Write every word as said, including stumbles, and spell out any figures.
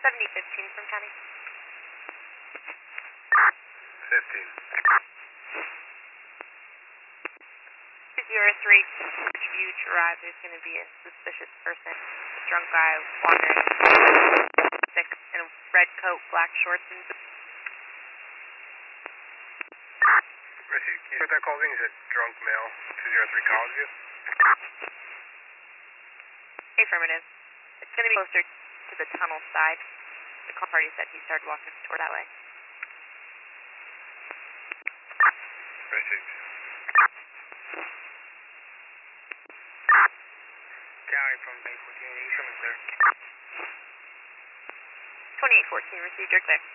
seventy fifteen from county. fifteen. Zero three, you to arrive. There's going to be a suspicious person, a drunk guy wandering, six in a red coat, black shorts, and boots. Missy, can you put that call in? He said drunk male, two zero three College View. Affirmative. It's going to be closer to the tunnel side. The call party said he started walking toward that way. Message. County from eight fourteen, you coming clear? twenty-eight fourteen, received, you're clear.